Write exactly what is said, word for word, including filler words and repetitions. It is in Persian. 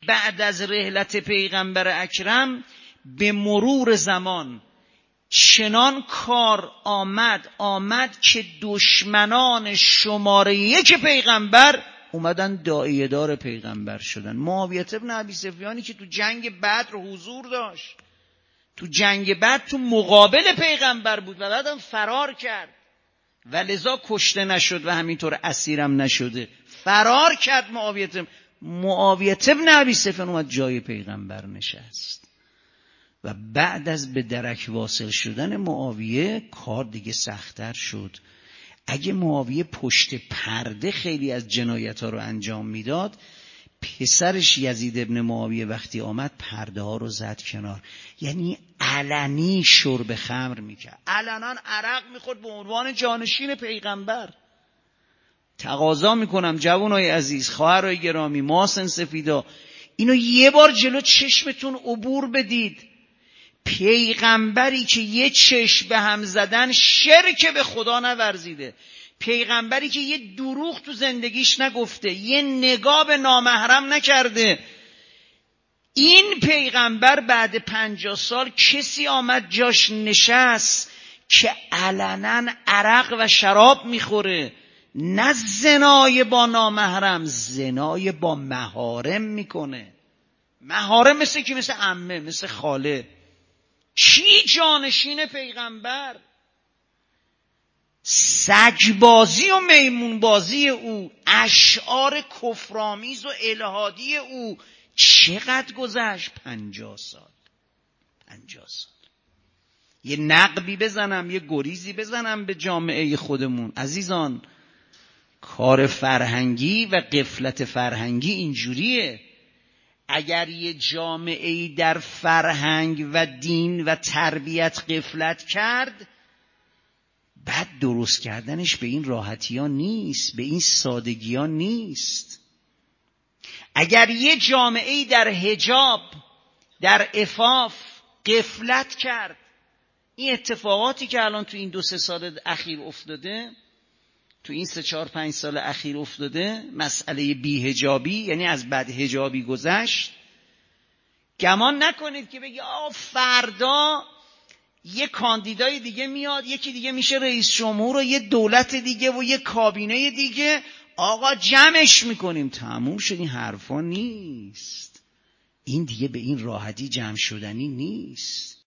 بعد از رحلت پیغمبر اکرم به مرور زمان چنان کار آمد آمد که دشمنان شماره یک پیغمبر اومدن داعیه دار پیغمبر شدن. معاویه بن ابی سفیانی که تو جنگ بدر حضور داشت، تو جنگ بدر تو مقابل پیغمبر بود و بعدم فرار کرد و لذا کشته نشد و همینطور اسیرم نشده، فرار کرد. معاویه معاویه بن ابی سفیان اومد جای پیغمبر نشست و بعد از به درک واصل شدن معاویه کار دیگه سخت‌تر شد. اگه معاویه پشت پرده خیلی از جنایت ها رو انجام میداد، پسرش یزید ابن معاویه وقتی آمد پرده ها رو زد کنار، یعنی علنی شرب خمر میکرد، علنا عرق میخورد به عنوان جانشین پیغمبر. تقاضا میکنم جوانای عزیز، خواهرای گرامی، ماسن سفیدا، اینو یه بار جلو چشمتون عبور بدید. پیغمبری که یه چشم به هم زدن شرک به خدا نورزیده، پیغمبری که یه دروغ تو زندگیش نگفته، یه نگاه به نامحرم نکرده، این پیغمبر بعد پنجاه سال کسی آمد جاش نشست که علنا عرق و شراب میخوره، نه زنای با نامحرم، زنای با محارم میکنه. محارم مثل کی؟ مثل عمه، مثل خاله. کی جانشین پیغمبر؟ سگبازی و میمونبازی او، اشعار کفرآمیز و الهادی او چقدر گذشت؟ پنجاه سال. پنجاه سال. یه نقبی بزنم، یه گریزی بزنم به جامعه خودمون. عزیزان، کار فرهنگی و غفلت فرهنگی اینجوریه. اگر یه جامعه‌ای در فرهنگ و دین و تربیت غفلت کرد، بعد درست کردنش به این راحتی ها نیست، به این سادگی ها نیست. اگر یه جامعه‌ای در حجاب، در عفاف غفلت کرد، این اتفاقاتی که الان تو این دو سه سال اخیر افتاده، تو این سه چهار پنج سال اخیر افتاده، مسئله بی‌حجابی، یعنی از بد حجابی گذشت، گمان نکنید که بگی آه فردا یه کاندیدای دیگه میاد، یکی دیگه میشه رئیس جمهور و یه دولت دیگه و یه کابینه دیگه، آقا جمعش میکنیم تموم شد. این حرفا نیست. این دیگه به این راحتی جمع شدنی نیست.